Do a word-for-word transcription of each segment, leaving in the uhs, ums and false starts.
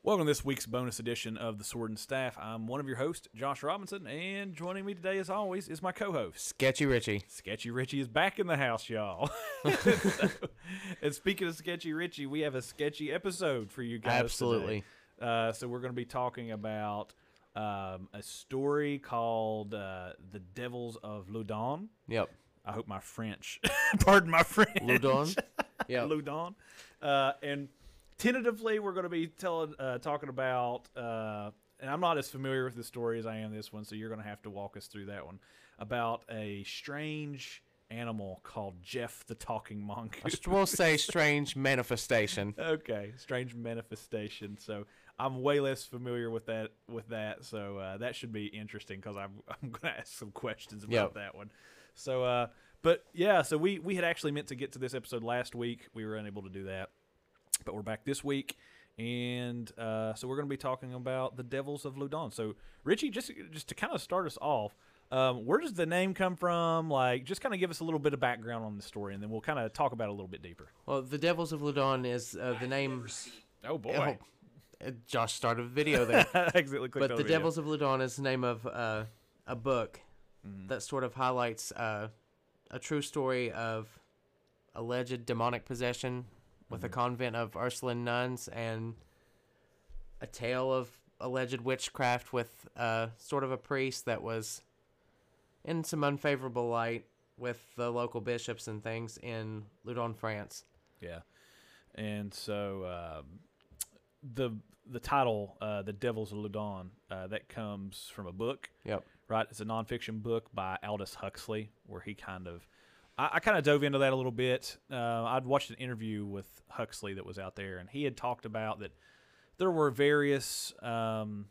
Welcome to this week's bonus edition of The Sword and Staff. I'm one of your hosts, Josh Robinson, and joining me today, as always, is my co-host, Sketchy Richie. Sketchy Richie is back in the house, y'all. so, and speaking of Sketchy Richie, we have a sketchy episode for you guys Absolutely. today. Uh, so we're going to be talking about um, a story called uh, The Devils of Loudun. Yep. I hope my French, pardon my French. Loudun. Yeah, Loudun. Uh, and tentatively, we're going to be telling, uh, talking about, uh, and I'm not as familiar with the story as I am this one, so you're going to have to walk us through that one, about a strange animal called Jeff the Talking Mongoose. We'll say strange manifestation. Okay, strange manifestation. So I'm way less familiar with that. With that, so uh, that should be interesting because I'm I'm going to ask some questions about Yep. that one. So, uh, but yeah, so we we had actually meant to get to this episode last week. We were unable to do that. But we're back this week, and uh, so we're going to be talking about the Devils of Loudun. So, Richie, just just to kind of start us off, um, where does the name come from? Like, just kind of give us a little bit of background on the story, and then we'll kind of talk about it a little bit deeper. Well, the Devils of Loudun is uh, the name. Oh boy, Oh, uh, Josh started a video there. I accidentally clicked But on the video. Devils of Loudun is the name of uh, a book Mhm. that sort of highlights uh, a true story of alleged demonic possession with a Mhm. convent of Ursuline nuns and a tale of alleged witchcraft with uh, sort of a priest that was in some unfavorable light with the local bishops and things in Loudun, France. Yeah, and so um, the the title, uh, "The Devils of Loudun," uh, that comes from a book. Yep. Right, it's a nonfiction book by Aldous Huxley, where he kind of, I, I kind of dove into that a little bit. Uh, I'd watched an interview with Huxley that was out there, and he had talked about that there were various um,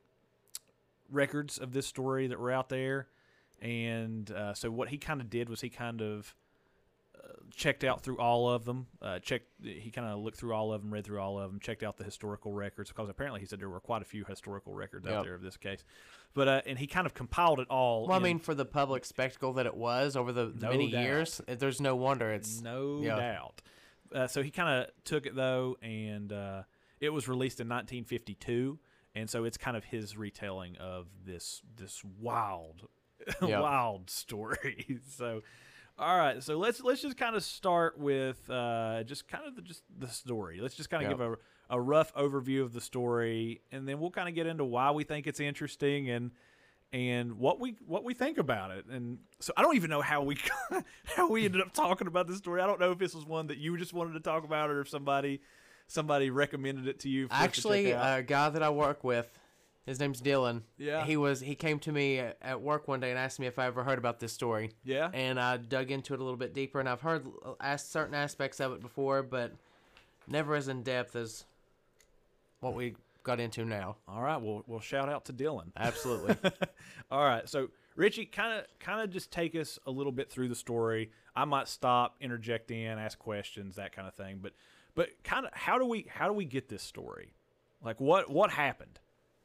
records of this story that were out there, and uh, so what he kind of did was he kind of uh, checked out through all of them. Uh, checked, he kind of looked through all of them, read through all of them, checked out the historical records because apparently he said there were quite a few historical records out Yep. there of this case. But uh, and he kind of compiled it all. Well, I in- mean, for the public spectacle that it was over the, the No many doubt. years, it, there's no wonder it's. no yeah. doubt. Uh, so he kind of took it though, and uh, it was released in nineteen fifty-two, and so it's kind of his retelling of this this wild, Yep. wild story. So, all right, so let's let's just kind of start with uh, just kind of the, just the story. Let's just kind of Yep. give a a rough overview of the story, and then we'll kind of get into why we think it's interesting and. And what we what we think about it, and so I don't even know how we how we ended up talking about this story. I don't know if this was one that you just wanted to talk about, or if somebody somebody recommended it to you. For us to Actually, check out. a guy that I work with, his name's Dylan. Yeah. He was he came to me at at work one day and asked me if I ever heard about this story, yeah, and I dug into it a little bit deeper. And I've heard asked certain aspects of it before, but never as in depth as what we got into now. all right. Well, we'll shout out to Dylan. Absolutely. All right, so Richie, kind of kind of just take us a little bit through the story. I might stop, interject in, ask questions, that kind of thing. But but kind of how do we how do we get this story? Like what what happened?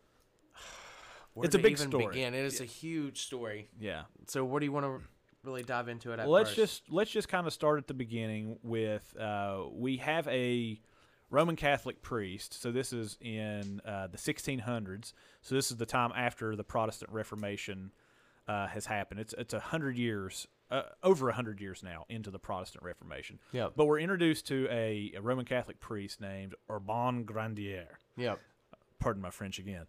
Where It's a to big even story. Begin? It is a huge story. Yeah. So, where do you want to really dive into it at Let's first? just let's just kind of start at the beginning with uh, we have a Roman Catholic priest. So this is in uh, the sixteen hundreds. So this is the time after the Protestant Reformation uh, has happened. It's it's a hundred years, uh, over a hundred years now into the Protestant Reformation. Yep. But we're introduced to a, a Roman Catholic priest named Urban Grandier. Yep. Pardon my French again.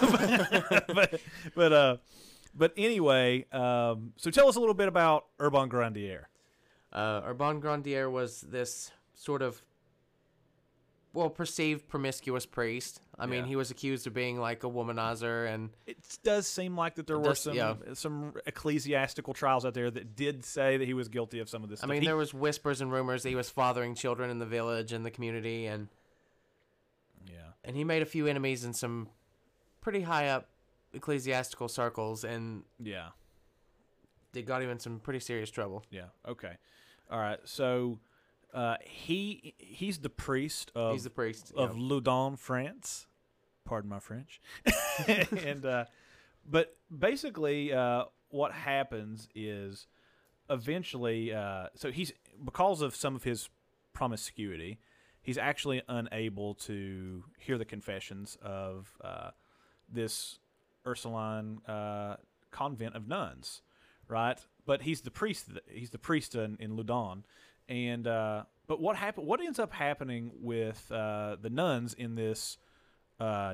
but but uh, but anyway, um, so tell us a little bit about Urban Grandier. Uh, Urban Grandier was this sort of, well, perceived promiscuous priest. I mean, Yeah. he was accused of being like a womanizer, and It does seem like that there It were does- some yeah. some ecclesiastical trials out there that did say that he was guilty of some of this I stuff. mean, He- there was whispers and rumors that he was fathering children in the village and the community, and yeah, and he made a few enemies in some pretty high up ecclesiastical circles, and yeah, they got him in some pretty serious trouble. yeah. Okay, all right. So uh, he he's the priest of He's the priest. of yeah. Loudun, France. Pardon my French. and uh, but basically, uh, what happens is eventually, uh, so he's because of some of his promiscuity, he's actually unable to hear the confessions of uh, this Ursuline uh, convent of nuns, right? But he's the priest. He's the priest in, in Loudun, and uh, but what happen? What ends up happening with uh, the nuns in this uh,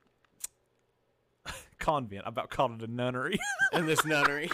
convent? I about called it a nunnery. In this nunnery.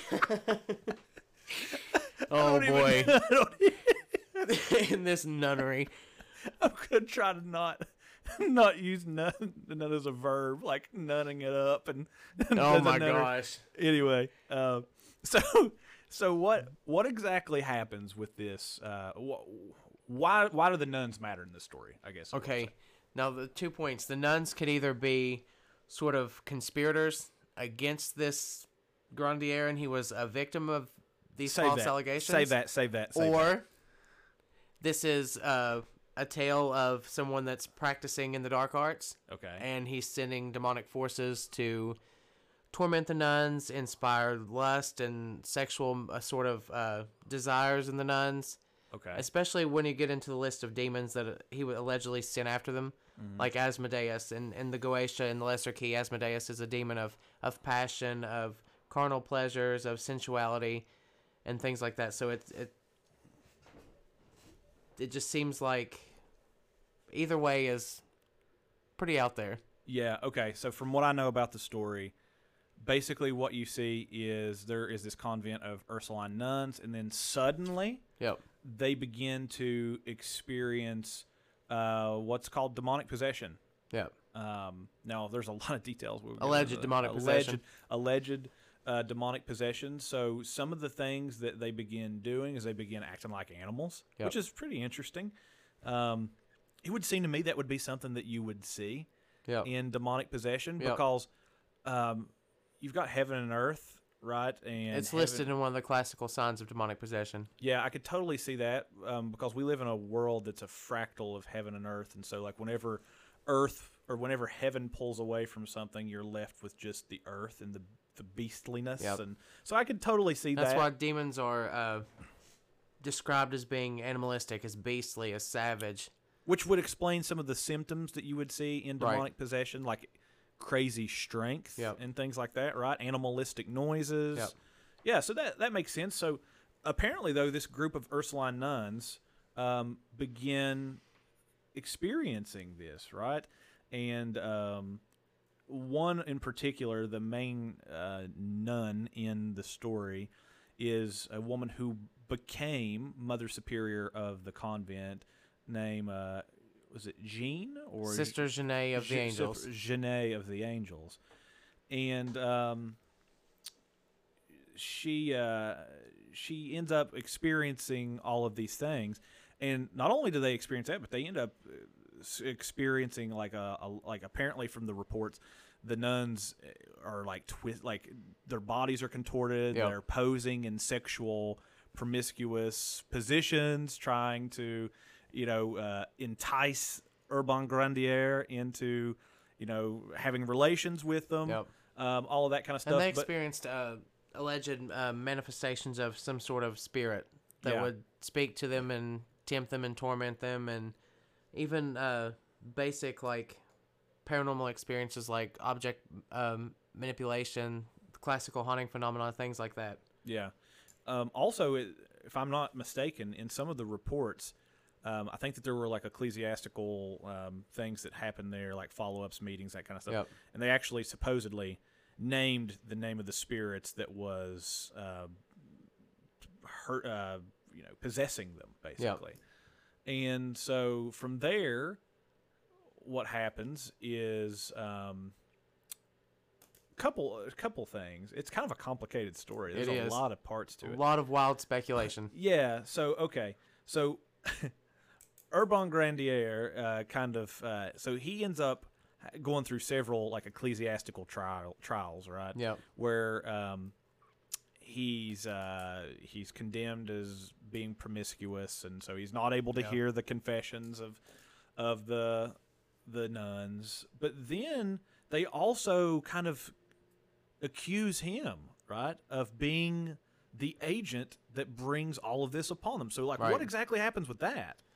Oh don't boy. even- I don't even- In this nunnery. I'm gonna try to not not use nun, nun as a verb, like nunning it up and. Oh as a my nunnery. gosh. Anyway, uh, so so what what exactly happens with this? Uh, wh- why why do the nuns matter in this story? I guess. is what I'm Okay. saying. Now the two points. The nuns could either be sort of conspirators against this Grandier, and he was a victim of these Save false that. allegations. Save that. Save that. Save or that. this is uh, a tale of someone that's practicing in the dark arts, Okay. and he's sending demonic forces to torment the nuns, inspire lust and sexual uh, sort of uh, desires in the nuns. Okay. Especially when you get into the list of demons that uh, he would allegedly sent after them, Mm-hmm. like Asmodeus. And in the Goetia and the Lesser Key, Asmodeus is a demon of, of passion, of carnal pleasures, of sensuality, and things like that. So it, it, it just seems like either way is pretty out there. Yeah, okay. So from what I know about the story, basically what you see is there is this convent of Ursuline nuns, and then suddenly Yep. they begin to experience uh, what's called demonic possession. Yep. Um, now, there's a lot of details. We'll get Alleged into the- demonic alleged, possession. Alleged uh, demonic possession. So some of the things that they begin doing is they begin acting like animals, Yep. which is pretty interesting. Um, it would seem to me that would be something that you would see Yep. in demonic possession Yep. because um, you've got heaven and earth, right? And It's heaven- listed in one of the classical signs of demonic possession. Yeah, I could totally see that um, because we live in a world that's a fractal of heaven and earth, and so like whenever earth or whenever heaven pulls away from something, you're left with just the earth and the the beastliness, Yep. and so I could totally see That's that. why demons are uh, described as being animalistic, as beastly, as savage. Which would explain some of the symptoms that you would see in Right. demonic possession, like crazy strength Yep. and things like that, right? Animalistic noises. Yep. Yeah, so that that makes sense. So apparently, though, this group of Ursuline nuns um, begin experiencing this, right? And um, one in particular, the main uh, nun in the story, is a woman who became Mother Superior of the convent, named uh, was it Jean or Sister Genet of the Je- Angels. Genet of the Angels, and um, she uh, she ends up experiencing all of these things, and not only do they experience that, but they end up uh, s- experiencing like a, a like apparently from the reports, the nuns are like twist like their bodies are contorted, Yep. they're posing in sexual promiscuous positions, trying to you know uh, entice Urban Grandier into you know having relations with them. Yep. Um, all of that kind of stuff. And they but- experienced uh, alleged uh, manifestations of some sort of spirit that Yeah. would speak to them and tempt them and torment them, and even uh, basic like paranormal experiences like object um, manipulation, classical haunting phenomena, things like that. Yeah. Um, also, it, if I'm not mistaken, in some of the reports, um, I think that there were like ecclesiastical um, things that happened there, like follow-ups, meetings, that kind of stuff. Yep. And they actually supposedly named the name of the spirits that was uh, hurt, uh, you know, possessing them, basically. And so from there, what happens is um, couple a couple things. It's kind of a complicated story. There's It a is. lot of parts to A it. lot of wild speculation. Yeah. So okay. So Urban Grandier uh, kind of uh, so he ends up going through several like ecclesiastical trial trials, right? Yep. Where um, he's uh, he's condemned as being promiscuous, and so he's not able to Yep. hear the confessions of of the the nuns. But then they also kind of accuse him, right, of being the agent that brings all of this upon them. So, like, Right. what exactly happens with that?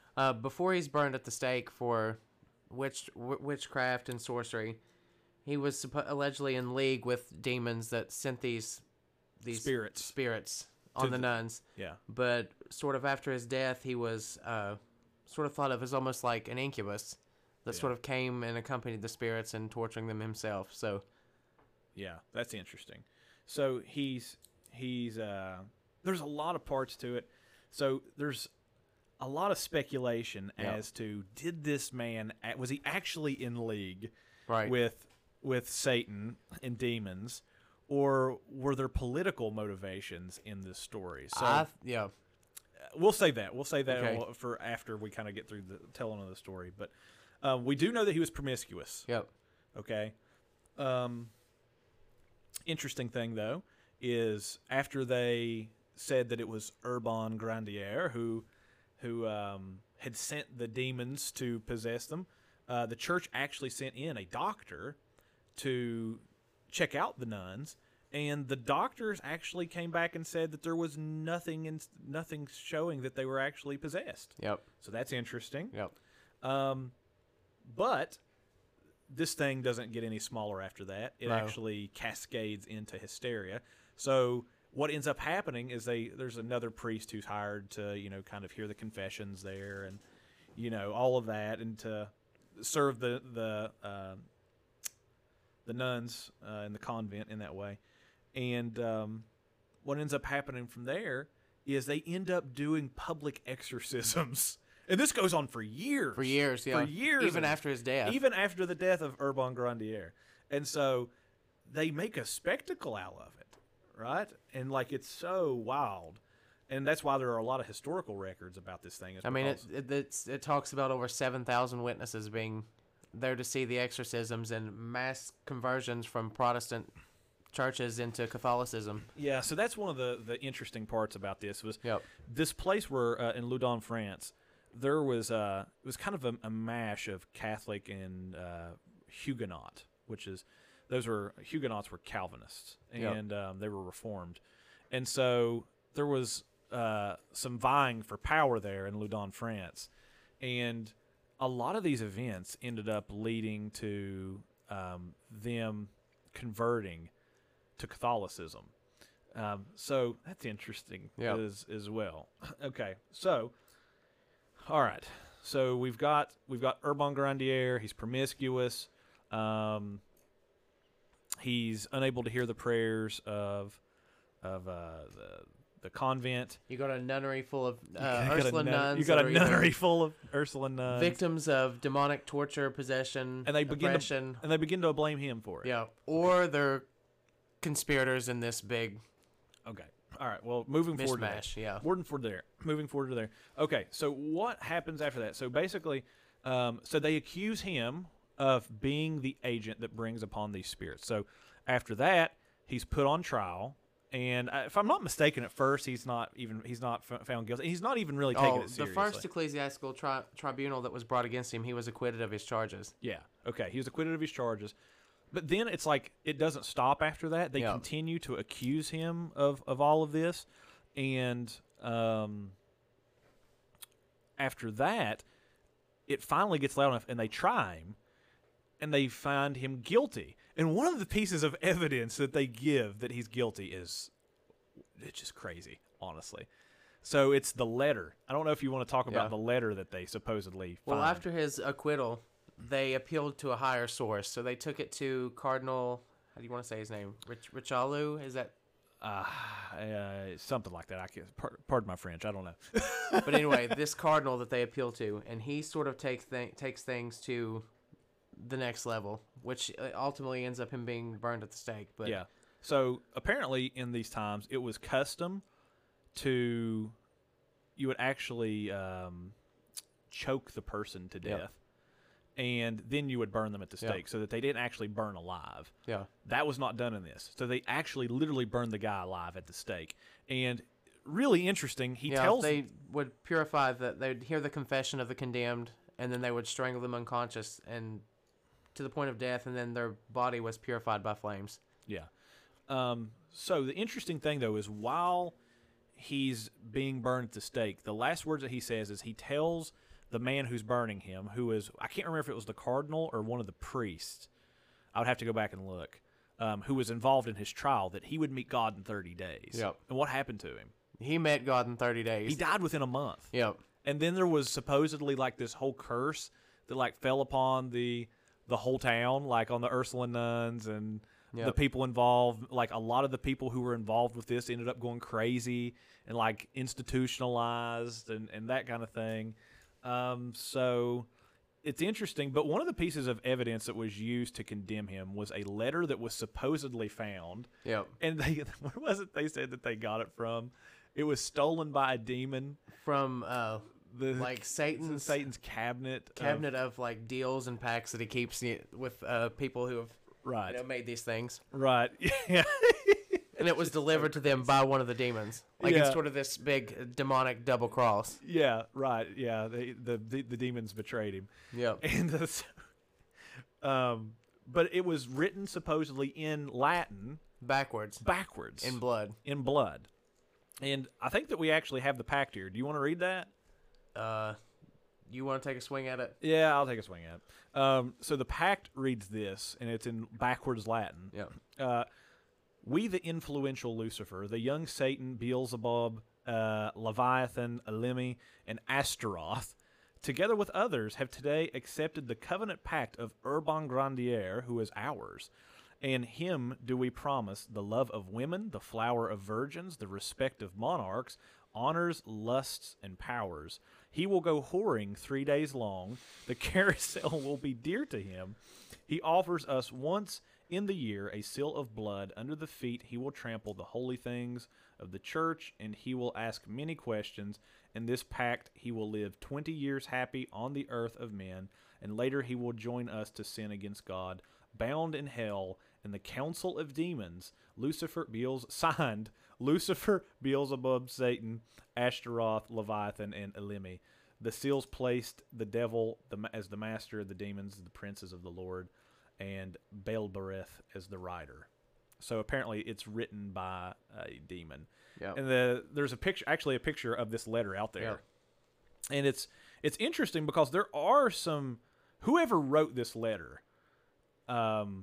Uh, before he's burned at the stake for witch w- witchcraft and sorcery, he was suppo- allegedly in league with demons that sent these these Spirits. spirits on To the the- nuns. Yeah. But sort of after his death, he was uh, sort of thought of as almost like an incubus that Yeah. sort of came and accompanied the spirits and torturing them himself. So Yeah, that's interesting. So he's he's uh there's a lot of parts to it. So there's a lot of speculation Yeah. as to did this man a- was he actually in league right, with with Satan and demons, or were there political motivations in this story? So I, yeah, we'll say that. We'll say that Okay. for after we kind of get through the telling of the story. But uh, we do know that he was promiscuous. yep, Okay. Um, interesting thing, though, is after they said that it was Urban Grandier who who um, had sent the demons to possess them, uh, the church actually sent in a doctor to check out the nuns, and the doctors actually came back and said that there was nothing in, nothing showing that they were actually possessed. yep, So that's interesting. yep. Um, but this thing doesn't get any smaller after that. It No. actually cascades into hysteria. So what ends up happening is they there's another priest who's hired to, you know, kind of hear the confessions there and, you know, all of that, and to serve the the uh, the nuns uh, in the convent in that way. And um, what ends up happening from there is they end up doing public exorcisms. And this goes on for years. For years, yeah, For years. even after his death. Even after the death of Urban Grandier. And so they make a spectacle out of it, right? And, like, it's so wild. And that's why there are a lot of historical records about this thing. is I mean, it because- it, it's, it talks about over seven thousand witnesses being there to see the exorcisms and mass conversions from Protestant churches into Catholicism. Yeah, so that's one of the, the interesting parts about this was Yep. this place where uh, in Loudun, France, there was uh, it was kind of a, a mash of Catholic and uh, Huguenot, which is those were Huguenots were Calvinists Yep. and um, they were Reformed, and so there was uh, some vying for power there in Loudun, France, and a lot of these events ended up leading to um, them converting to Catholicism. Um, so that's interesting Yeah. as as well. Okay, so all right, so we've got we've got Urban Grandier. He's promiscuous. Um, he's unable to hear the prayers of of uh, the the convent. You got a nunnery full of You uh, got a Ursuline nun- nuns. You got that a are either nunnery full of Ursuline nuns, victims of demonic torture, possession, and they begin oppression. to and they begin to blame him for it. Yeah, or they're conspirators in this big Okay. All right. Well, moving forward. to that. mishmash. Yeah. Moving forward there. Moving forward to there. Okay. So what happens after that? So basically, um, so they accuse him of being the agent that brings upon these spirits. So after that, he's put on trial, and uh, if I'm not mistaken, at first he's not even he's not f- found guilty. He's not even really taking Oh, it the seriously. first ecclesiastical tri- tribunal that was brought against him, he was acquitted of his charges. Yeah. Okay. He was acquitted of his charges. But then it's like it doesn't stop after that. They Yeah. continue to accuse him of, of all of this. And um, after that, it finally gets loud enough, and they try him, and they find him guilty. And one of the pieces of evidence that they give that he's guilty is it's just crazy, honestly. So it's the letter. I don't know if you want to talk about Yeah. the letter that they supposedly Well, find. after his acquittal, they appealed to a higher source. So they took it to Cardinal, how do you want to say his name? Rich, Richelieu? Is that? Uh, uh, something like that. I can par- pardon my French. I don't know. But anyway, this cardinal that they appeal to, and he sort of takes th- takes things to the next level, which uh, ultimately ends up him being burned at the stake. But Yeah. So apparently, in these times, it was custom to you would actually um, choke the person to Yep. death, and then you would burn them at the Yep. stake, so that they didn't actually burn alive. yeah, That was not done in this. So they actually literally burned the guy alive at the stake. And really interesting, he yeah. tells They would purify that. They'd hear the confession of the condemned, and then they would strangle them unconscious and to the point of death, and then their body was purified by flames. Yeah. Um, so the interesting thing, though, is while he's being burned at the stake, the last words that he says is he tells the man who's burning him, who is, I can't remember if it was the cardinal or one of the priests. I would have to go back and look. Um, who was involved in his trial, that he would meet God in thirty days. Yep. And what happened to him? He met God in thirty days. He died within a month. Yep. And then there was supposedly like this whole curse that like fell upon the the whole town, like on the Ursuline nuns and Yep. the people involved. Like a lot of the people who were involved with this ended up going crazy and like institutionalized and, and that kind of thing. Um, so it's interesting, but one of the pieces of evidence that was used to condemn him was a letter that was supposedly found. Yep. And they, where was it they said that they got it from? It was stolen by a demon. From uh, The, like Satan's Satan's cabinet. cabinet of, of like deals and packs that he keeps with uh, people who have Right. you know, made these things. Right. Yeah. And it was delivered to them by one of the demons. Like Yeah. it's sort of this big demonic double cross. Yeah. Right. Yeah. They, the, the the demons betrayed him. Yep. And uh, so- um, but it was written supposedly in Latin Backwards. backwards In blood. in blood. And I think that we actually have the pact here. Do you want to read that? Uh, you want to take a swing at it? Yeah, I'll take a swing at it. Um, so the pact reads this, and it's in backwards Latin. Yep. Uh, we, the influential Lucifer, the young Satan, Beelzebub, uh, Leviathan, Elimi, and Astaroth, together with others, have today accepted the covenant pact of Urban Grandier, who is ours. And him do we promise the love of women, the flower of virgins, the respect of monarchs, honors, lusts, and powers. He will go whoring three days long. The carousel will be dear to him. He offers us once in the year a seal of blood. Under the feet he will trample the holy things of the church, and he will ask many questions. In this pact he will live twenty years happy on the earth of men, and later he will join us to sin against God, bound in hell in the council of demons. Lucifer, Beelz, signed, Lucifer, Beelzebub, Satan, Ashtaroth, Leviathan, and Elimi. The seals placed the devil the, as the master of the demons, the princes of the Lord, and Baalberith as the writer. So apparently it's written by a demon. Yep. And the, there's a picture, actually a picture of this letter out there. Yep. And it's it's interesting because there are some, whoever wrote this letter, um,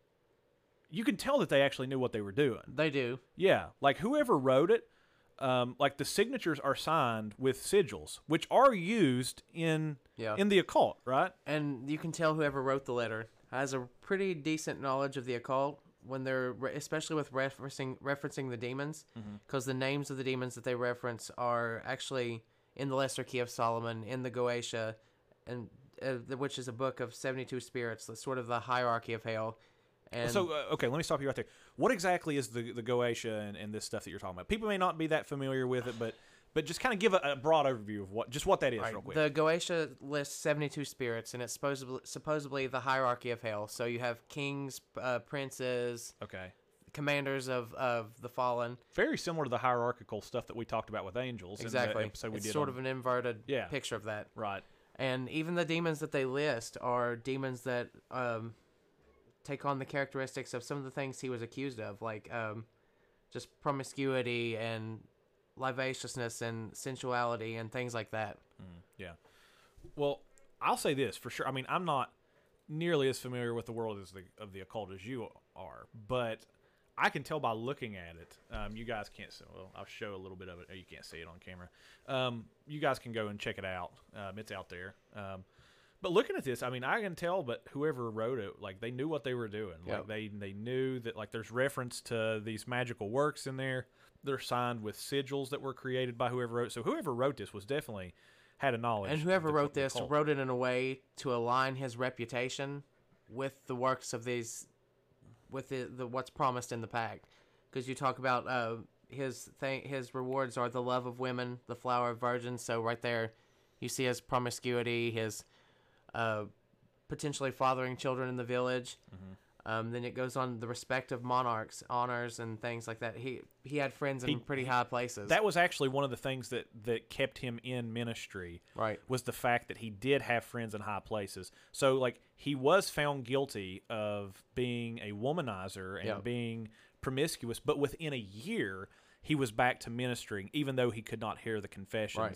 you can tell that they actually knew what they were doing. They do. Yeah, like whoever wrote it, um, like the signatures are signed with sigils, which are used in Yeah. in the occult, right? And you can tell whoever wrote the letter has a pretty decent knowledge of the occult when they're, re- especially with referencing referencing the demons, because the names of the demons that they reference are actually in the Lesser Key of Solomon, in the Goetia, and uh, the- which is a book of seventy-two spirits, that's sort of the hierarchy of hell. And So, uh, okay, let me stop you right there. What exactly is the the Goetia and, and this stuff that you're talking about? People may not be that familiar with it, but but just kind of give a, a broad overview of what just what that is, Right. real quick. The Goetia lists seventy-two spirits, and it's supposedly, supposedly the hierarchy of hell. So you have kings, uh, princes, okay, commanders of, of the fallen. very similar to the hierarchical stuff that we talked about with angels. In Exactly. the episode we It's did sort on- of an inverted Yeah. picture of that. right. And even the demons that they list are demons that um, take on the characteristics of some of the things he was accused of, like um, just promiscuity and licentiousness and sensuality and things like that. Mm, yeah. Well, I'll say this for sure. I mean, I'm not nearly as familiar with the world as the, of the occult as you are, but I can tell by looking at it. Um, you guys can't see. Well, I'll show a little bit of it. You can't see it on camera. Um, you guys can go and check it out. Um, it's out there. Um, but looking at this, I mean, I can tell. But whoever wrote it, like they knew what they were doing. Yep. Like they they knew that like there's reference to these magical works in there. They're signed with sigils that were created by whoever wrote. So whoever wrote this was definitely had a knowledge. And whoever of the- wrote the this occult. wrote it in a way to align his reputation with the works of these, with the, the what's promised in the pact. Because you talk about uh, his thing, his rewards are the love of women, the flower of virgins. So right there, you see his promiscuity, his uh, potentially fathering children in the village. Mm-hmm. Um, then it goes on the respect of monarchs, honors, and things like that. He he had friends in He- pretty high places. That was actually one of the things that, that kept him in ministry. Right. Was the fact that he did have friends in high places. So, like, he was found guilty of being a womanizer and Yep. being promiscuous, but within a year, he was back to ministering, even though he could not hear the confessions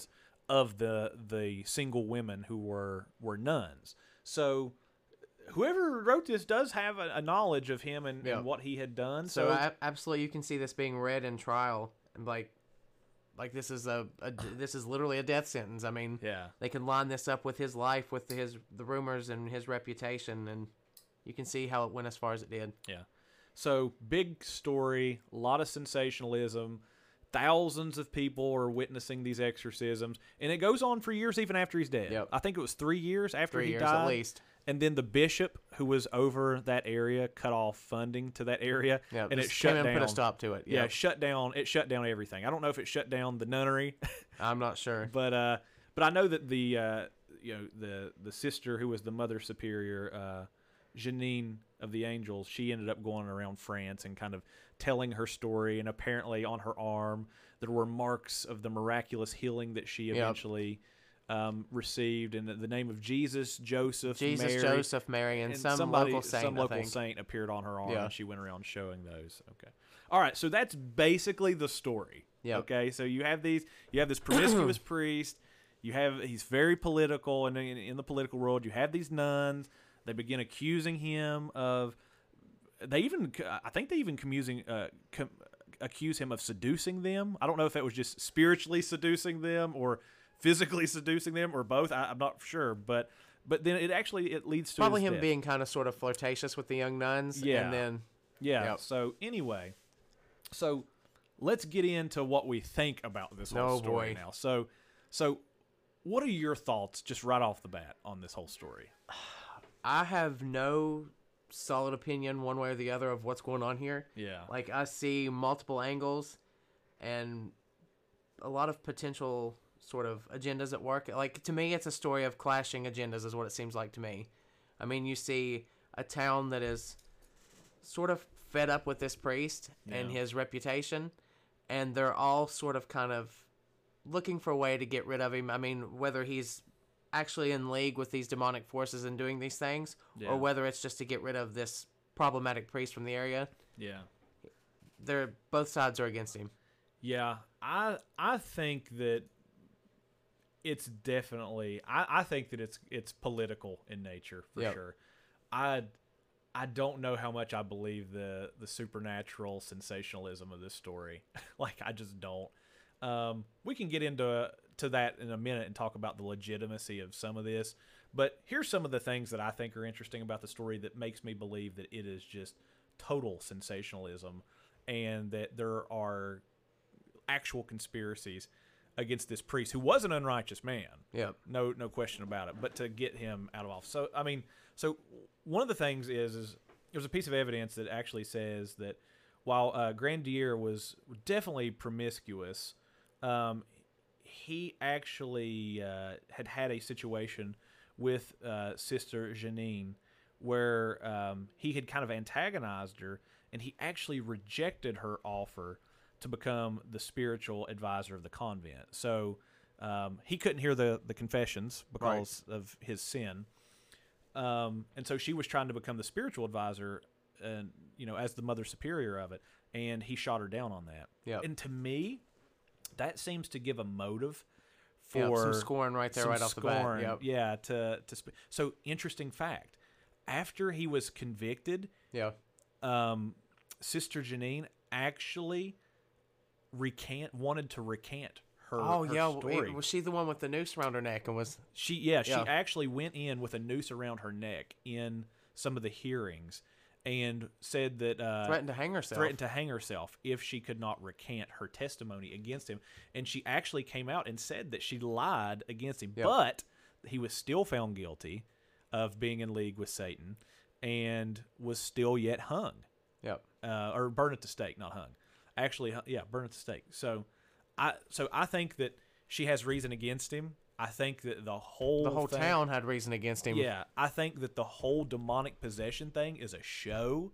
of the the single women who were were nuns. So whoever wrote this does have a, a knowledge of him and, Yeah. and what he had done. So, So, I, absolutely, you can see this being read in trial, and like, like this is a, a this is literally a death sentence. I mean, yeah. they can line this up with his life, with his the rumors and his reputation, and you can see how it went as far as it did. Yeah. So big story, a lot of sensationalism. Thousands of people are witnessing these exorcisms, and it goes on for years even after he's dead. Yep. I think it was three years after Three he years died. at least. And then the bishop who was over that area cut off funding to that area, Yeah, and it just shut came in down. and put a stop to it. Yeah, Yep. shut down. It shut down everything. I don't know if it shut down the nunnery, I'm not sure. but uh, but I know that the uh, you know the the sister who was the mother superior, uh, Janine of the Angels, she ended up going around France and kind of telling her story. And apparently, on her arm, there were marks of the miraculous healing that she Yep. eventually um, received, in the, the name of Jesus, Joseph, Jesus, Mary, Joseph, Mary, and, and some somebody, local saint. some I local think. saint appeared on her arm, Yeah. and she went around showing those. Okay, all right. So that's basically the story. Yep. Okay, so you have these, you have this promiscuous priest. You have he's very political, and in, in the political world, you have these nuns. They begin accusing him of. They even, I think, they even accusing, uh, com, accuse him of seducing them. I don't know if that was just spiritually seducing them or physically seducing them or both. I, I'm not sure, but but then it actually it leads to Probably his him death. being kind of sort of flirtatious with the young nuns. Yeah. And then, Yeah. Yep. So anyway, so let's get into what we think about this whole Oh, story boy. now. So, so what are your thoughts just right off the bat on this whole story? I have no solid opinion one way or the other of what's going on here. Yeah. Like, I see multiple angles and a lot of potential sort of agendas at work. Like, to me, it's a story of clashing agendas is what it seems like to me. I mean, you see a town that is sort of fed up with this priest and Yeah. his reputation, and they're all sort of kind of looking for a way to get rid of him. I mean, whether he's actually in league with these demonic forces and doing these things, Yeah. or whether it's just to get rid of this problematic priest from the area. Yeah. They're both sides are against him. Yeah. I I think that it's definitely I, I think that it's it's political in nature for Yep. sure. I I don't know how much I believe the the supernatural sensationalism of this story. Like I just don't. Um, we can get into to that in a minute and talk about the legitimacy of some of this. But here's some of the things that I think are interesting about the story that makes me believe that it is just total sensationalism and that there are actual conspiracies against this priest who was an unrighteous man. Yep. No, no question about it. But to get him out of office. So, I mean, so one of the things is, is there's a piece of evidence that actually says that while uh, Grandier was definitely promiscuous, um, he actually uh, had had a situation with uh, Sister Janine where um, he had kind of antagonized her, and he actually rejected her offer to become the spiritual advisor of the convent. So um, he couldn't hear the, the confessions because right. of his sin. Um, and so she was trying to become the spiritual advisor and, you know, as the mother superior of it. And he shot her down on that. Yep. And to me, that seems to give a motive for yep, some scoring right there, right off scoring, the bat. Yep. Yeah. To, to sp- so interesting fact. After he was convicted, yeah. um, Sister Janine actually recant wanted to recant her. Oh her yeah, story. was she the one with the noose around her neck and was she? Yeah, she yeah. actually went in with a noose around her neck in some of the hearings, and said that uh, threatened to hang herself. Threatened to hang herself if she could not recant her testimony against him. And she actually came out and said that she lied against him, yep. but he was still found guilty of being in league with Satan, and was still yet hung. Yep. Uh, or burned at the stake, not hung. Actually, yeah, burned at the stake. So, I so I think that she has reason against him. I think that the whole the whole thing, town had reason against him. Yeah, I think that the whole demonic possession thing is a show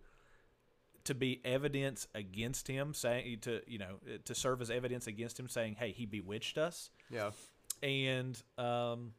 to be evidence against him, saying to you know to serve as evidence against him, saying, "Hey, he bewitched us." Yeah. And um,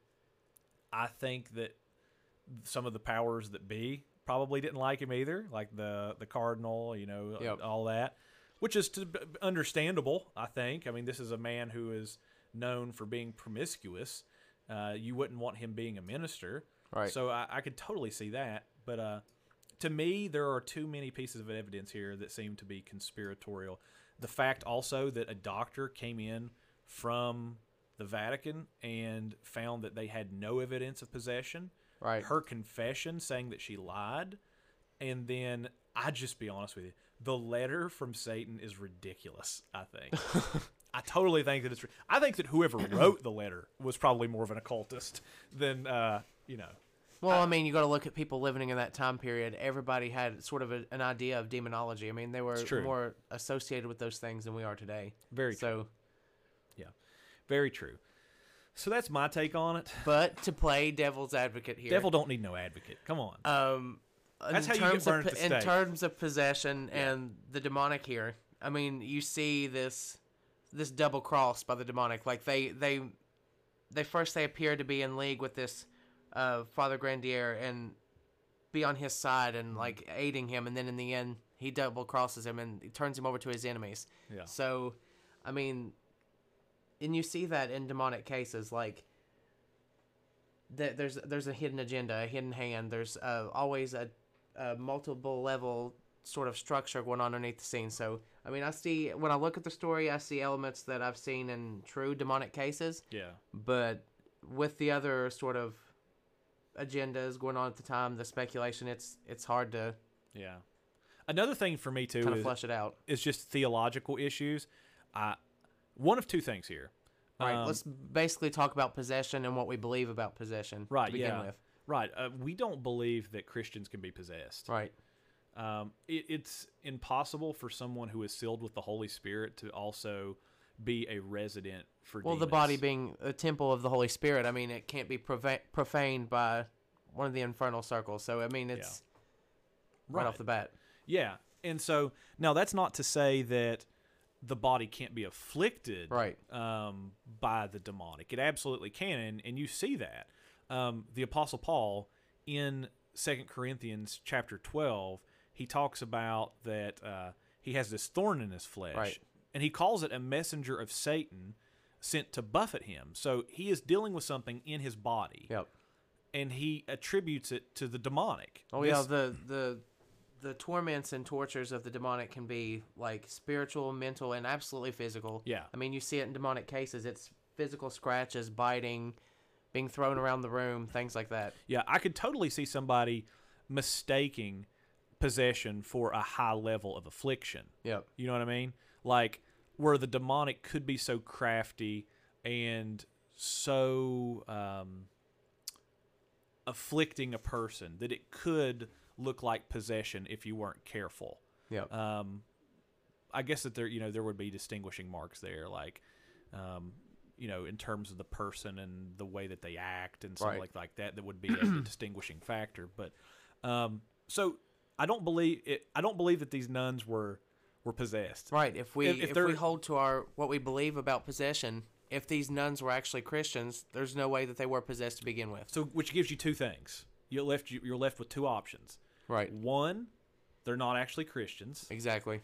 I think that some of the powers that be probably didn't like him either, like the the cardinal, you know, yep. all that, which is to, understandable. I think. I mean, this is a man who is known for being promiscuous. Uh, you wouldn't want him being a minister. Right. So I, I could totally see that. But uh, to me, there are too many pieces of evidence here that seem to be conspiratorial. The fact also that a doctor came in from the Vatican and found that they had no evidence of possession. Right. Her confession saying that she lied. And then, I'd just be honest with you, the letter from Satan is ridiculous, I think. I totally think that it's... I think that whoever wrote the letter was probably more of an occultist than, uh, you know... Well, I, I mean, you got to look at people living in that time period. Everybody had sort of a, an idea of demonology. I mean, they were more associated with those things than we are today. Very so, true. Yeah, very true. So that's my take on it. But to play devil's advocate here... Devil don't need no advocate. Come on. Um... That's in how you terms get burned of, at the in stake. terms of possession Yeah. and the demonic here, I mean, you see this this double cross by the demonic. Like they they they first they appear to be in league with this uh, Father Grandier and be on his side and like aiding him, and then in the end he double crosses him and he turns him over to his enemies. Yeah. So, I mean, and you see that in demonic cases, like. There's there's a hidden agenda, a hidden hand. There's uh, always a, a multiple level sort of structure going on underneath the scene. So, I mean, I see, when I look at the story, I see elements that I've seen in true demonic cases. Yeah. But with the other sort of agendas going on at the time, the speculation, it's it's hard to Yeah. Another thing for me, too, kind of is, flesh it out. is just theological issues. I, one of two things here. Right, Um, let's basically talk about possession and what we believe about possession right, to begin yeah. with. Right. Uh, we don't believe that Christians can be possessed. Right. Um, it, it's impossible for someone who is sealed with the Holy Spirit to also be a resident for Well, demons. the body being a temple of the Holy Spirit, I mean, it can't be profa- profaned by one of the infernal circles. So, I mean, it's Yeah. right Right. off the bat. Yeah. And so, now that's not to say that the body can't be afflicted Right. um, by the demonic. It absolutely can, and, and you see that. Um, the Apostle Paul, in Second Corinthians chapter twelve, he talks about that uh, he has this thorn in his flesh, Right. and he calls it a messenger of Satan sent to buffet him. So he is dealing with something in his body, Yep. and he attributes it to the demonic. Oh, This- yeah, the, the, the torments and tortures of the demonic can be, like, spiritual, mental, and absolutely physical. Yeah. I mean, you see it in demonic cases. It's physical scratches, biting, being thrown around the room, things like that. Yeah, I could totally see somebody mistaking possession for a high level of affliction. Yep. You know what I mean? Like, where the demonic could be so crafty and so um, afflicting a person that it could look like possession if you weren't careful. Yep. Um, I guess that there, you know, there would be distinguishing marks there, like, um, you know, in terms of the person and the way that they act and something Right. like like that. That would be a distinguishing factor. But um, so I don't believe it. I don't believe that these nuns were were possessed. Right. If we If- if, if they're- we hold to our what we believe about possession, if these nuns were actually Christians, there's no way that they were possessed to begin with. So, which gives you two things. You're left. You're left with two options. Right. One, they're not actually Christians, Exactly.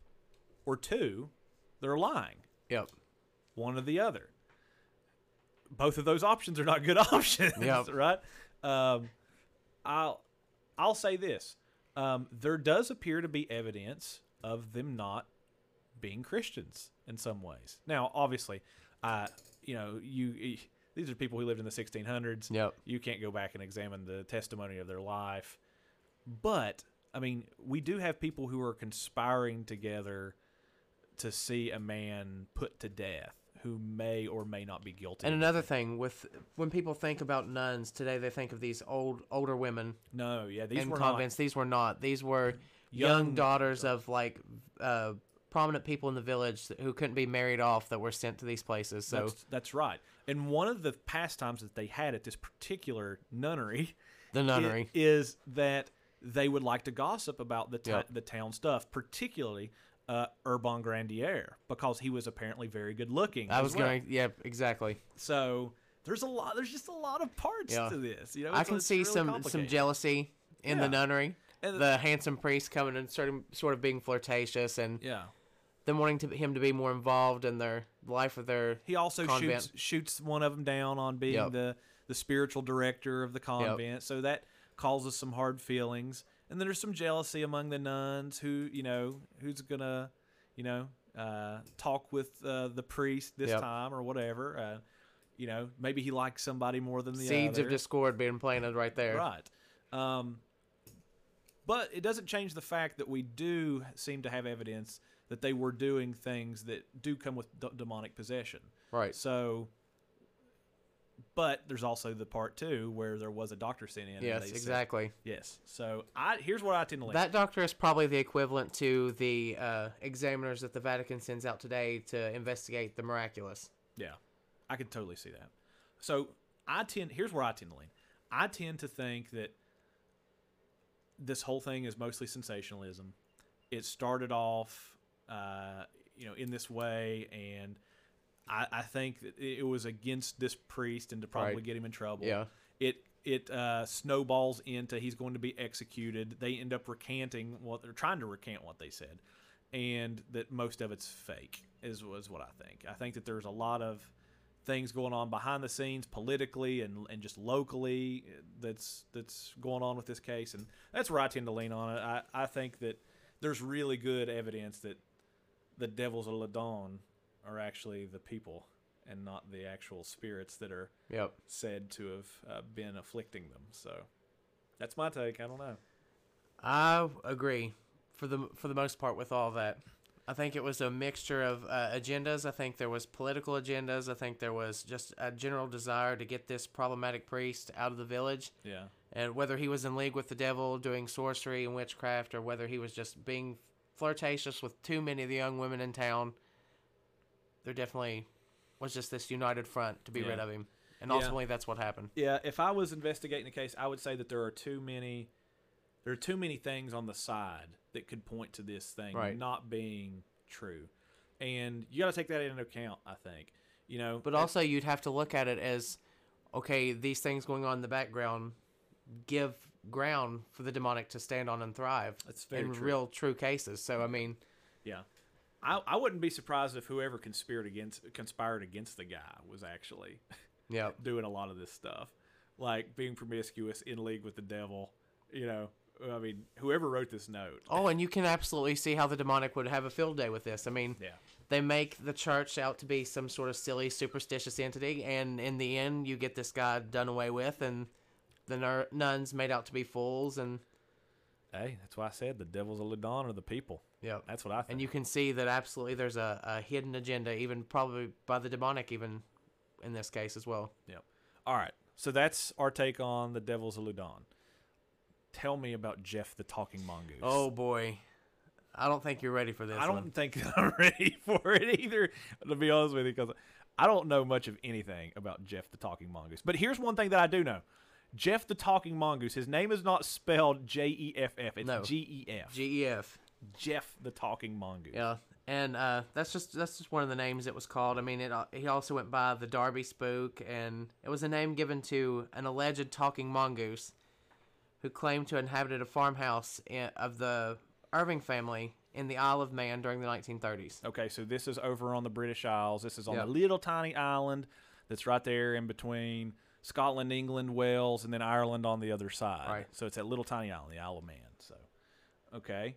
or two, they're lying. Yep. One or the other. Both of those options are not good options, Yep. right? Um, I'll I'll say this: um, there does appear to be evidence of them not being Christians in some ways. Now, obviously, uh, you know, you, you these are people who lived in the sixteen hundreds. Yep. You can't go back and examine the testimony of their life, but I mean, we do have people who are conspiring together to see a man put to death who may or may not be guilty. And another thing, with when people think about nuns today, they think of these old older women no, yeah, these in were convents. These were not. These were young, Young- daughters of like uh, prominent people in the village who couldn't be married off that were sent to these places. not. So That's, that's right. And one of the pastimes that they had at this particular nunnery, the nunnery. i- is that they would like to gossip about the ta- Yep. the town stuff, particularly uh, Urban Grandier, because he was apparently very good looking. I as was well. going. Yeah, exactly. So there's a lot. There's just a lot of parts Yeah. to this. You know, I It's- can it's see really some some complicated. jealousy in Yeah. the nunnery. And the- The handsome priest coming and sort of sort of being flirtatious, and Yeah. them wanting to him to be more involved in their life of their He also convent. shoots shoots one of them down on being Yep. the the spiritual director of the convent. So that causes some hard feelings. And then there's some jealousy among the nuns who, you know, who's gonna, you know, uh, talk with uh, the priest this Yep. time or whatever. Uh, you know, maybe he likes somebody more than the Seeds other. of discord being planted right there. Right. Um, but it doesn't change the fact that we do seem to have evidence that they were doing things that do come with d- demonic possession. Right. So, but there's also the part two where there was a doctor sent in. and Yes, they said- exactly. yes. So I here's what I tend to lean. That doctor is probably the equivalent to the uh, examiners that the Vatican sends out today to investigate the miraculous. Yeah, I could totally see that. So I tend here's where I tend to lean. I tend to think that this whole thing is mostly sensationalism. It started off, uh, you know, in this way, and I, I think that it was against this priest and to probably Right. get him in trouble. Yeah. It it uh, snowballs into he's going to be executed. They end up recanting what they're trying to recant what they said, and that most of it's fake is was what I think. I think that there's a lot of things going on behind the scenes politically and and just locally that's that's going on with this case, and that's where I tend to lean on it. I, I think that there's really good evidence that the devils of Ladon are actually the people and not the actual spirits that are Yep. said to have uh, been afflicting them. So that's my take. I don't know. I agree for the for the most part with all that. I think it was a mixture of uh, agendas. I think there was political agendas. I think there was just a general desire to get this problematic priest out of the village. Yeah. And whether he was in league with the devil doing sorcery and witchcraft, or whether he was just being flirtatious with too many of the young women in town, there definitely was just this united front to be Yeah. rid of him. And Yeah. ultimately, that's what happened. Yeah, if I was investigating the case, I would say that there are too many there are too many things on the side that could point to this thing Right. not being true. And you got to take that into account, I think. You know, But also, you'd have to look at it as, okay, these things going on in the background give ground for the demonic to stand on and thrive That's very in true. real, true cases. So, I mean, yeah. I, I wouldn't be surprised if whoever conspired against conspired against the guy was actually yeah, doing a lot of this stuff, like being promiscuous, in league with the devil. You know, I mean, whoever wrote this note. Oh, and you can absolutely see how the demonic would have a field day with this. I mean, Yeah. they make the church out to be some sort of silly, superstitious entity, and in the end, you get this guy done away with, and the ner- nuns made out to be fools, and Hey, that's why I said the devils of Ladon are the people. yeah, That's what I think. and you can see that absolutely there's a, a hidden agenda, even probably by the demonic, even in this case as well. Yep. All right. So that's our take on the devils of Ladon. Tell me about Jeff the Talking Mongoose. Oh boy, I don't think you're ready for this. I don't one. think I'm ready for it either, to be honest with you, because I don't know much of anything about Jeff the Talking Mongoose. But here's one thing that I do know. Jeff the Talking Mongoose, his name is not spelled J E F F. It's No. G E F. G E F. Jeff the Talking Mongoose. Yeah, and uh, that's just that's just one of the names it was called. I mean, it. Uh, he also went by the Darby Spook, and it was a name given to an alleged talking mongoose who claimed to have inhabited a farmhouse in, of the Irving family in the Isle of Man during the nineteen thirties. Okay, so this is over on the British Isles. This is on Yep. the little tiny island that's right there in between Scotland, England, Wales, and then Ireland on the other side. Right. So it's that little tiny island, the Isle of Man. So, okay.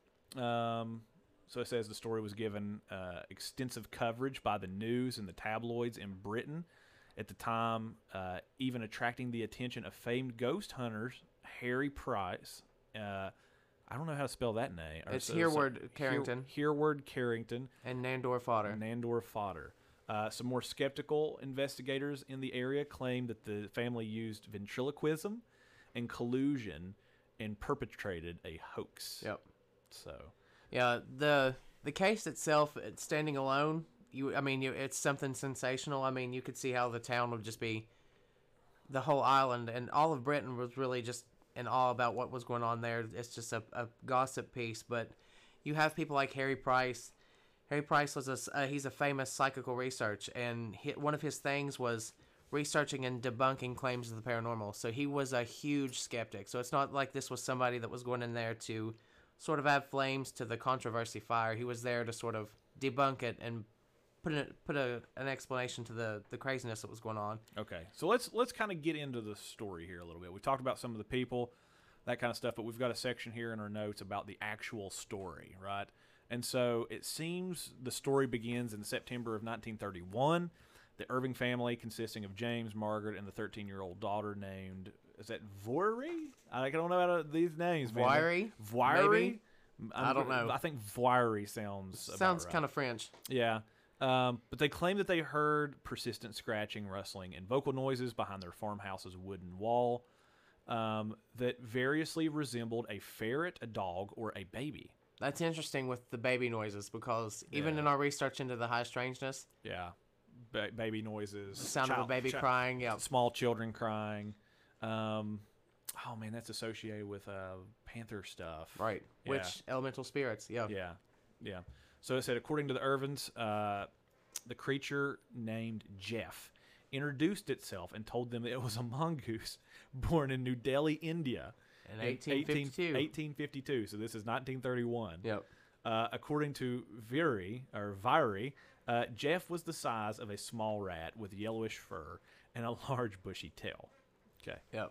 Um, so it says the story was given uh, extensive coverage by the news and the tabloids in Britain at the time, uh, even attracting the attention of famed ghost hunters Harry Price. Uh, I don't know how to spell that name. Or It's so- Hereward so- Carrington. Here- Hereward Carrington. And Nandor Fodder. Nandor Fodder. Uh, some more skeptical investigators in the area claim that the family used ventriloquism and collusion and perpetrated a hoax. Yep. So, Yeah, the the case itself, it's standing alone, you I mean, you, it's something sensational. I mean, you could see how the town would just be, the whole island and all of Britain was really just in awe about what was going on there. It's just a, a gossip piece, but you have people like Harry Price. Harry Price was a s- uh, he's a famous psychical research, and he, one of his things was researching and debunking claims of the paranormal. So he was a huge skeptic. So it's not like this was somebody that was going in there to sort of add flames to the controversy fire. He was there to sort of debunk it and put a, put a, an explanation to the, the craziness that was going on. Okay, so let's let's kind of get into the story here a little bit. We talked about some of the people, that kind of stuff, but we've got a section here in our notes about the actual story, right? And so it seems the story begins in September of nineteen thirty-one. The Irving family, consisting of James, Margaret, and the thirteen-year-old daughter named, is that Voiry? I don't know how to, these names. Voiry? Voiry? I don't know. I think Voiry sounds Sounds right. kind of French. Yeah. Um, but they claim that they heard persistent scratching, rustling, and vocal noises behind their farmhouse's wooden wall um, that variously resembled a ferret, a dog, or a baby. That's interesting with the baby noises because even Yeah. in our research into the high strangeness, Yeah. Ba- baby noises. the sound child- of a baby chi- crying, yeah. Small children crying. Um, oh, man, that's associated with uh, Panther stuff. Right. Yeah. Which elemental spirits, yeah. Yeah, yeah. So it said, according to the Irvins, uh, the creature named Jeff introduced itself and told them it was a mongoose born in New Delhi, India. In eighteen fifty-two. eighteen fifty-two. So this is nineteen thirty-one. Yep. Uh, according to Viri, or Viri, uh, Jeff was the size of a small rat with yellowish fur and a large bushy tail. Okay. Yep.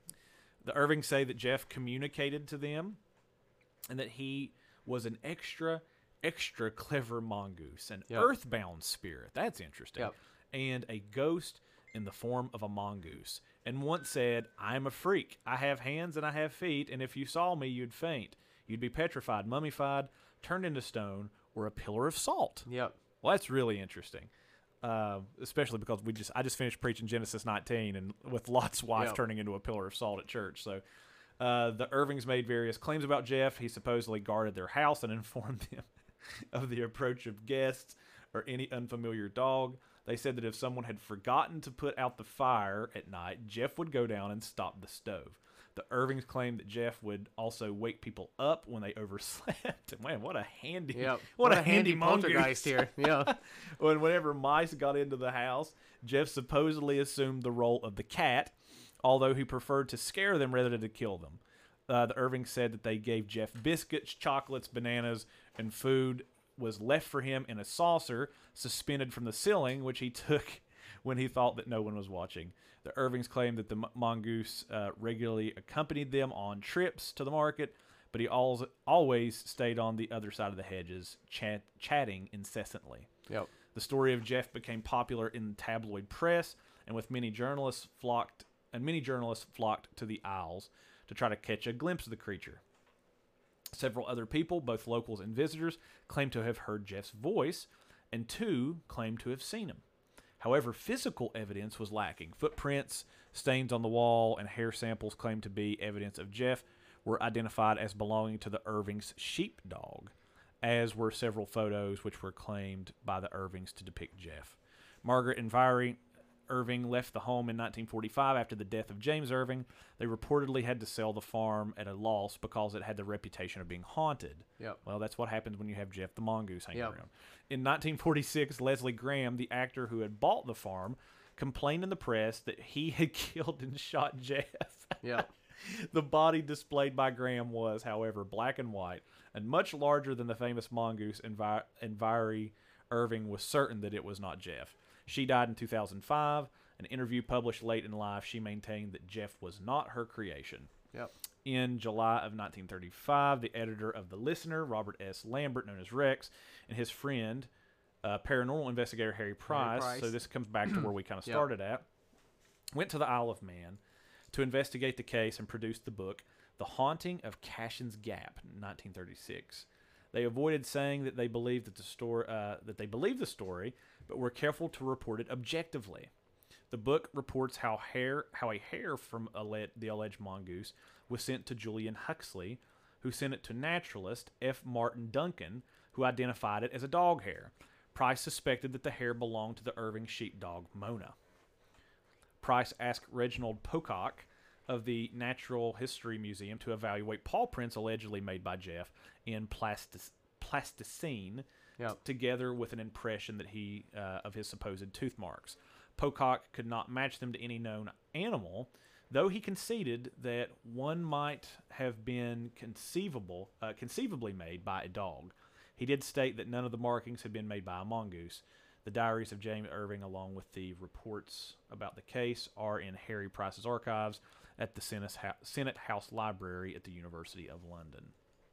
The Irvings say that Jeff communicated to them and that he was an extra, extra clever mongoose, an Yep. earthbound spirit. That's interesting. Yep. And a ghost in the form of a mongoose. And once said, I'm a freak. I have hands and I have feet, and if you saw me, you'd faint. You'd be petrified, mummified, turned into stone, or a pillar of salt. Yep. Well, that's really interesting. Uh, especially because we just I just finished preaching Genesis nineteen, and with Lot's wife Yep. turning into a pillar of salt at church. So uh, the Irvings made various claims about Jeff. He supposedly guarded their house and informed them of the approach of guests or any unfamiliar dog. They said that if someone had forgotten to put out the fire at night, Jeff would go down and stop the stove. The Irvings claimed that Jeff would also wake people up when they overslept. Man, what a handy, Yep. what, a, handy, mongoose. poltergeist here. Yeah. When whenever mice got into the house, Jeff supposedly assumed the role of the cat, although he preferred to scare them rather than to kill them. Uh, the Irvings said that they gave Jeff biscuits, chocolates, bananas, and food was left for him in a saucer suspended from the ceiling, which he took when he thought that no one was watching. The Irvings claimed that the m- mongoose uh, regularly accompanied them on trips to the market, but he al- always stayed on the other side of the hedges, chat- chatting incessantly. Yep. The story of Jeff became popular in the tabloid press, and with many journalists flocked and many journalists flocked to the Isles to try to catch a glimpse of the creature. Several other people, both locals and visitors, claimed to have heard Jeff's voice, and two claimed to have seen him. However, physical evidence was lacking. Footprints, stains on the wall, and hair samples claimed to be evidence of Jeff were identified as belonging to the Irvings' sheepdog, as were several photos which were claimed by the Irvings to depict Jeff. Margaret and Viri Irving left the home in nineteen forty-five after the death of James Irving. They reportedly had to sell the farm at a loss because it had the reputation of being haunted. Yep. Well, that's what happens when you have Jeff the Mongoose hanging Yep. around. In nineteen forty-six, Leslie Graham, the actor who had bought the farm, complained in the press that he had killed and shot Jeff. Yep. The body displayed by Graham was, however, black and white, and much larger than the famous mongoose, and, Vi- and Viri Irving was certain that it was not Jeff. She died in two thousand five. An interview published late in life, she maintained that Jeff was not her creation. Yep. In July of nineteen thirty-five, the editor of The Listener, Robert S. Lambert, known as Rex, and his friend, uh, paranormal investigator Harry Price, Price. so this comes back to where we kind of Yep. started at, went to the Isle of Man to investigate the case and produced the book The Haunting of Cashin's Gap, nineteen thirty-six. They avoided saying that they believed that the story, uh, that they believed the story, but were careful to report it objectively. The book reports how hair, how a hair from alle- the alleged mongoose was sent to Julian Huxley, who sent it to naturalist F. Martin Duncan, who identified it as a dog hair. Price suspected that the hair belonged to the Irving sheepdog Mona. Price asked Reginald Pocock of the Natural History Museum to evaluate paw prints allegedly made by Jeff in plastic- plasticine, Yep. together with an impression that he uh, of his supposed tooth marks. Pocock could not match them to any known animal, though he conceded that one might have been conceivable, uh, conceivably made by a dog. He did state that none of the markings had been made by a mongoose. The diaries of James Irving, along with the reports about the case, are in Harry Price's archives at the Senate House Library at the University of London.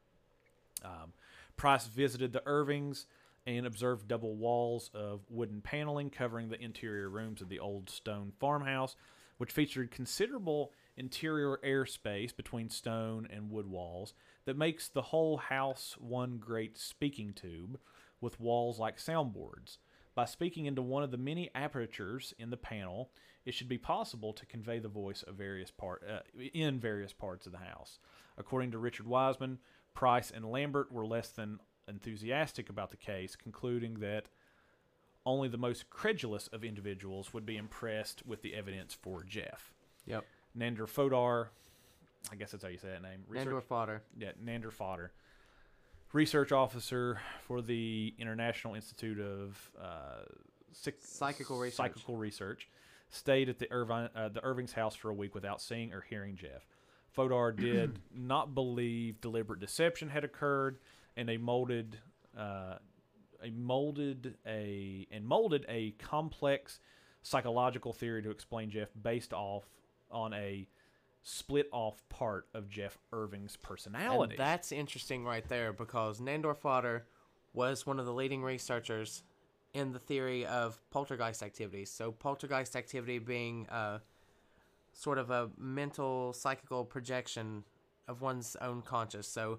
Um, Price visited the Irvings and observed double walls of wooden paneling covering the interior rooms of the old stone farmhouse, which featured considerable interior airspace between stone and wood walls that makes the whole house one great speaking tube with walls like soundboards. By speaking into one of the many apertures in the panel, it should be possible to convey the voice of various part uh, in various parts of the house. According to Richard Wiseman, Price and Lambert were less than enthusiastic about the case, concluding that only the most credulous of individuals would be impressed with the evidence for Jeff. Yep. Nander Fodor, I guess that's how you say that name. Research, Nandor Fodder. Yeah, Nander Fodder. Research officer for the International Institute of uh, Psych- Psychical Research. Psychical Research, stayed at the, Irvine, uh, the Irving's house for a week without seeing or hearing Jeff. Fodor did not believe deliberate deception had occurred, and a molded, uh, a molded a and molded a complex psychological theory to explain Jeff based off on a split off part of Jeff Irving's personality. And that's interesting right there, because Nandor Fodder was one of the leading researchers in the theory of poltergeist activities. So poltergeist activity being uh, sort of a mental, psychical projection of one's own conscious. So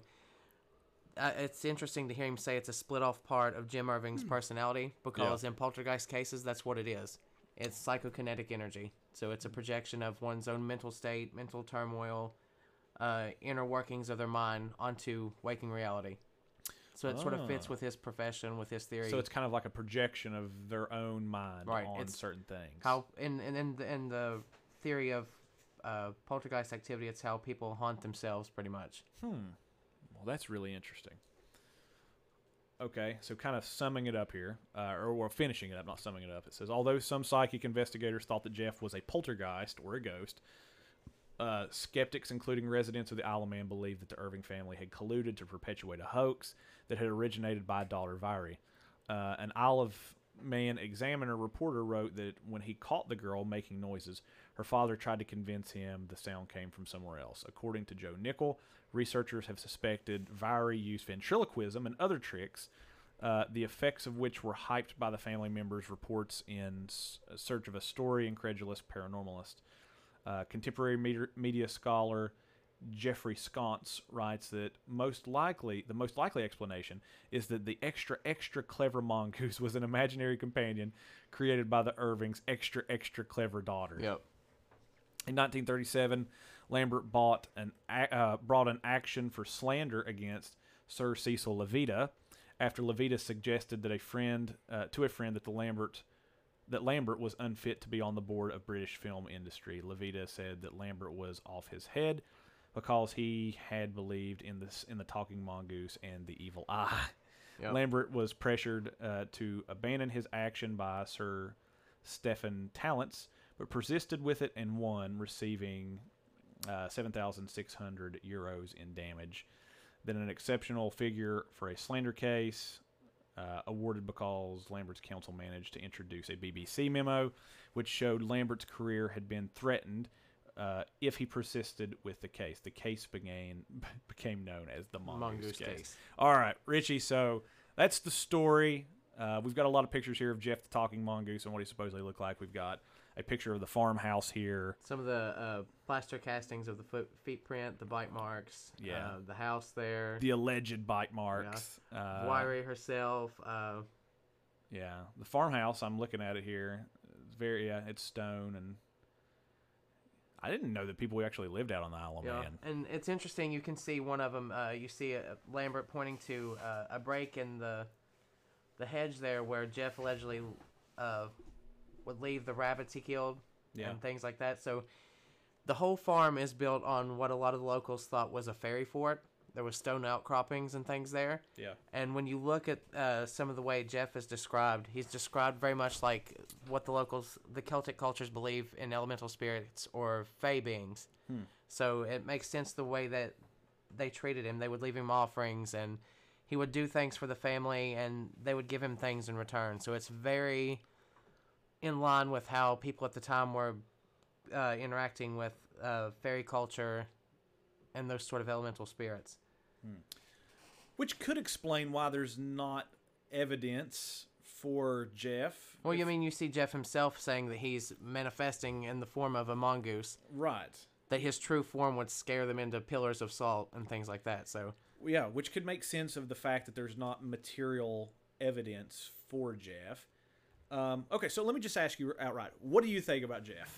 uh, it's interesting to hear him say it's a split off part of Jim Irving's hmm. personality, because yeah. in poltergeist cases, that's what it is. It's psychokinetic energy. So it's a projection of one's own mental state, mental turmoil, uh, inner workings of their mind onto waking reality. So it oh. sort of fits with his profession, with his theory. So it's kind of like a projection of their own mind right. on it's certain things. How in in in the, in the theory of uh, poltergeist activity, it's how people haunt themselves, pretty much. Hmm. Well, that's really interesting. Okay, so kind of summing it up here, uh, or we're finishing it up, not summing it up. It says, although some psychic investigators thought that Jeff was a poltergeist or a ghost, uh, skeptics, including residents of the Isle of Man, believed that the Irving family had colluded to perpetuate a hoax that had originated by daughter Viri. Uh, an Isle of Man Examiner reporter wrote that when he caught the girl making noises, her father tried to convince him the sound came from somewhere else. According to Joe Nickel, researchers have suspected Viri used ventriloquism and other tricks, uh, the effects of which were hyped by the family members' reports in S- Search of a Story, Incredulous Paranormalist. Uh, contemporary media, media scholar Jeffrey Sconce writes that most likely, the most likely explanation is that the extra, extra clever mongoose was an imaginary companion created by the Irvings' extra, extra clever daughter. Yep. In nineteen thirty-seven, Lambert bought an, uh, brought an action for slander against Sir Cecil Levita after Levita suggested that a friend uh, to a friend that the Lambert that Lambert was unfit to be on the board of British film industry. Levita said that Lambert was off his head because he had believed in this in the talking mongoose and the evil eye. Yep. Lambert was pressured uh, to abandon his action by Sir Stephen Talents, but persisted with it and won, receiving uh, seven thousand six hundred euros in damage. Then an exceptional figure for a slander case, uh, awarded because Lambert's counsel managed to introduce a B B C memo, which showed Lambert's career had been threatened uh, if he persisted with the case. The case began, became known as the Mongoose, Mongoose case. case. All right, Richie, so that's the story. Uh, we've got a lot of pictures here of Jeff the Talking Mongoose and what he supposedly looked like. We've got a picture of the farmhouse here. Some of the uh, plaster castings of the foot, feet print, the bite marks, yeah. uh, the house there. The alleged bite marks. Yeah. Uh, Wyrie herself. Uh, yeah. The farmhouse, I'm looking at it here. It's very, yeah, it's stone. And I didn't know that people actually lived out on the Isle of yeah. Man. And it's interesting. You can see one of them. Uh, you see a, Lambert pointing to uh, a break in the the hedge there where Jeff allegedly uh, would leave the rabbits he killed yeah. and things like that. So the whole farm is built on what a lot of the locals thought was a fairy fort. There was stone outcroppings and things there. Yeah. And when you look at uh, some of the way Jeff is described, he's described very much like what the locals, the Celtic cultures believe in elemental spirits or fae beings. Hmm. So it makes sense the way that they treated him. They would leave him offerings, and he he would do things for the family, and they would give him things in return. So it's very in line with how people at the time were uh, interacting with uh, fairy culture and those sort of elemental spirits. Hmm. Which could explain why there's not evidence for Jeff. Well, if, you mean you see Jeff himself saying that he's manifesting in the form of a mongoose. Right. That his true form would scare them into pillars of salt and things like that. So yeah, which could make sense of the fact that there's not material evidence for Jeff. Um, okay, so let me just ask you outright. What do you think about Jeff?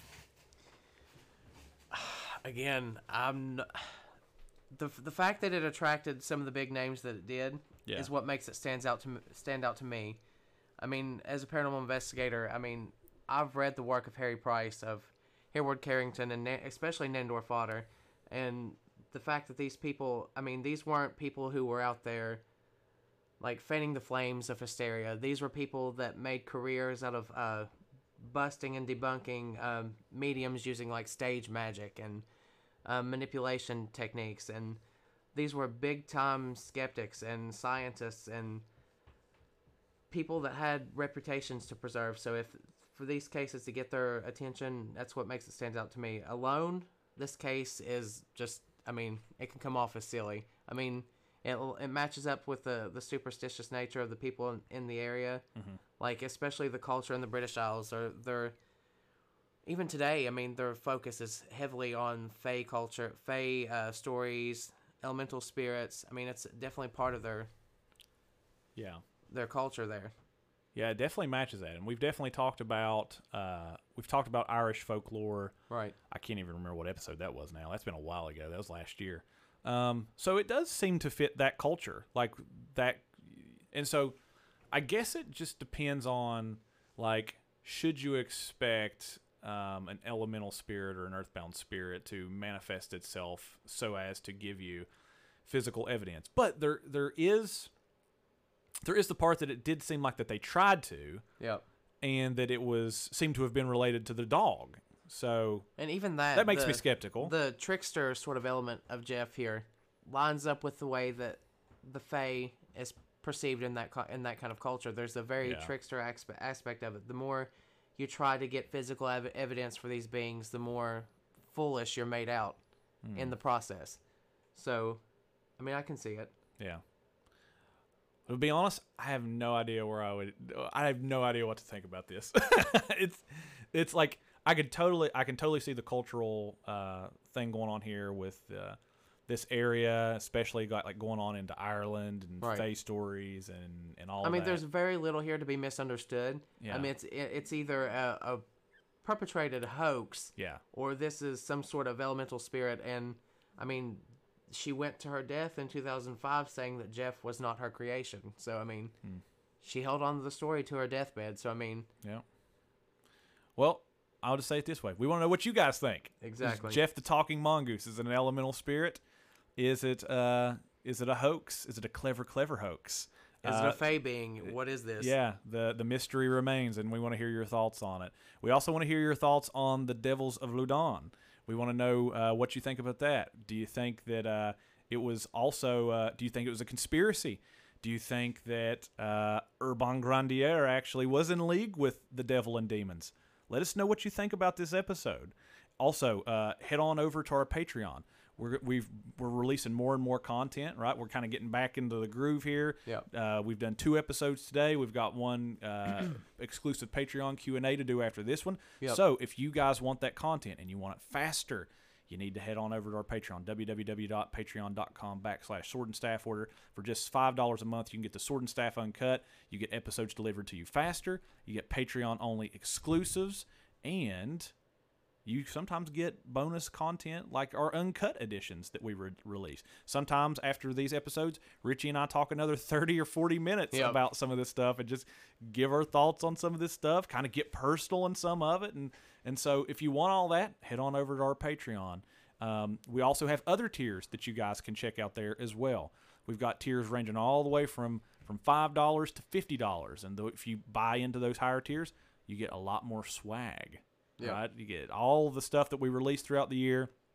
Again, I'm... N- the the fact that it attracted some of the big names that it did yeah. is what makes it stands out to m- stand out to me. I mean, as a paranormal investigator, I mean, I've read the work of Harry Price, of Hereward Carrington, and Na- especially Nandor Fodder, and the fact that these people, I mean, these weren't people who were out there like fanning the flames of hysteria. These were people that made careers out of uh, busting and debunking um, mediums using like stage magic and Uh, manipulation techniques, and these were big-time skeptics and scientists and people that had reputations to preserve. So if for these cases to get their attention, that's what makes it stand out to me. Alone, this case is just, I mean, it can come off as silly. I mean, it it matches up with the, the superstitious nature of the people in, in the area, mm-hmm. like especially the culture in the British Isles. Or they're Even today, I mean, their focus is heavily on Fae culture, Fae uh, stories, elemental spirits. I mean, it's definitely part of their yeah their culture there. Yeah, it definitely matches that, and we've definitely talked about uh, we've talked about Irish folklore. Right. I can't even remember what episode that was now. That's been a while ago. That was last year. Um, so it does seem to fit that culture, like that, and so I guess it just depends on like, should you expect Um, an elemental spirit or an earthbound spirit to manifest itself so as to give you physical evidence? But there, there is, there is the part that it did seem like that they tried to, Yep. and that it was seemed to have been related to the dog. So And even that that makes the, me skeptical. The trickster sort of element of Jeff here lines up with the way that the Fae is perceived in that in that kind of culture. There's a very Yeah. trickster aspe- aspect of it. The more you try to get physical ev- evidence for these beings, the more foolish you're made out Mm. in the process. So, I mean, I can see it. Yeah. To be honest, I have no idea where I would. I have no idea what to think about this. it's, it's like I could totally, I can totally see the cultural uh, thing going on here with uh, this area, especially got like going on into Ireland and Right. Fae stories and and all. I mean, that. there's very little here to be misunderstood. Yeah. I mean, it's it- it's either a, a perpetrated hoax, yeah, or this is some sort of elemental spirit. And I mean, she went to her death in two thousand five saying that Jeff was not her creation. So I mean, Hmm. she held on to the story to her deathbed. So I mean, yeah. Well, I'll just say it this way: we want to know what you guys think. exactly. Is Jeff the talking mongoose, is it an elemental spirit? Is it uh is it a hoax? Is it a clever clever hoax? Is Uh, it a Fae being? What is this? Yeah, the the mystery remains, and we want to hear your thoughts on it. We also want to hear your thoughts on the Devils of Loudun. We want to know uh, what you think about that. Do you think that uh, it was also? Uh, do you think it was a conspiracy? Do you think that uh, Urban Grandier actually was in league with the devil and demons? Let us know what you think about this episode. Also, uh, head on over to our Patreon. We're we've we're releasing more and more content, right? We're kind of getting back into the groove here. Yep. Uh, we've done two episodes today. We've got one uh, exclusive Patreon Q and A to do after this one. Yep. So if you guys want that content and you want it faster, you need to head on over to our Patreon, www.patreon.com backslash sword and staff order. For just five dollars a month, you can get the Sword and Staff Uncut. You get episodes delivered to you faster. You get Patreon-only exclusives, and you sometimes get bonus content like our uncut editions that we re- release. Sometimes after these episodes, Richie and I talk another thirty or forty minutes Yep. about some of this stuff and just give our thoughts on some of this stuff, kind of get personal in some of it. And, and so if you want all that, head on over to our Patreon. Um, we also have other tiers that you guys can check out there as well. We've got tiers ranging all the way from, from five dollars to fifty dollars. And though if you buy into those higher tiers, you get a lot more swag. Yeah. Right? You get all the stuff that we release throughout the year.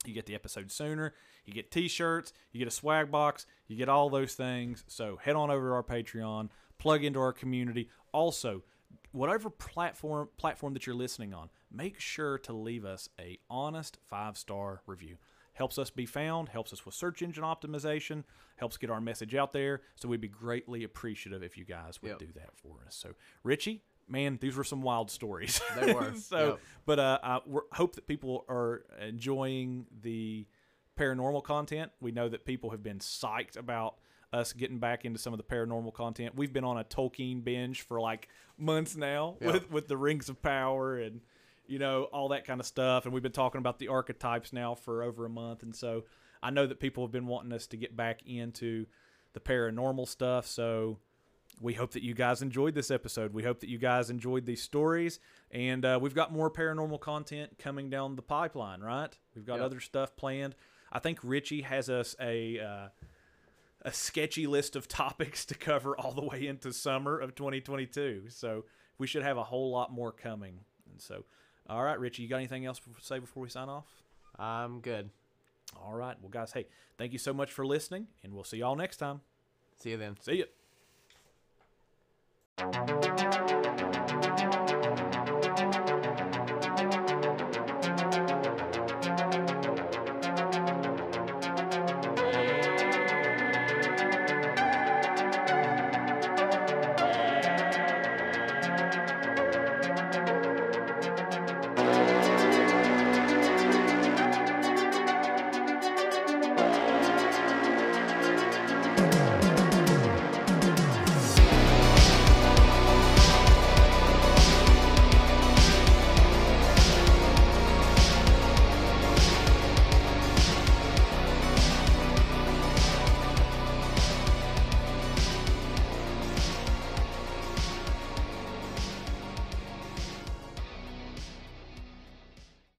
You get the episode sooner. You get T-shirts. You get a swag box. You get all those things. So head on over to our Patreon. Plug into our community. Also, whatever platform platform that you're listening on, make sure to leave us a honest five-star review. Helps us be found, helps us with search engine optimization, helps get our message out there. So we'd be greatly appreciative if you guys would Yep. do that for us. So, Richie, man, these were some wild stories. They were. so, Yep. but uh, I we're, hope that people are enjoying the paranormal content. We know that people have been psyched about us getting back into some of the paranormal content. We've been on a Tolkien binge for like months now Yep. with with the Rings of Power and, you know, all that kind of stuff. And we've been talking about the archetypes now for over a month. And so I know that people have been wanting us to get back into the paranormal stuff. So we hope that you guys enjoyed this episode. We hope that you guys enjoyed these stories. And uh, we've got more paranormal content coming down the pipeline, right? We've got Yep. other stuff planned. I think Richie has us a... Uh, a sketchy list of topics to cover all the way into summer of twenty twenty-two. So we should have a whole lot more coming. And so, all right, Richie, you got anything else to say before we sign off? I'm good. All right. Well, guys, hey, thank you so much for listening, and we'll see y'all next time. See you then. See ya.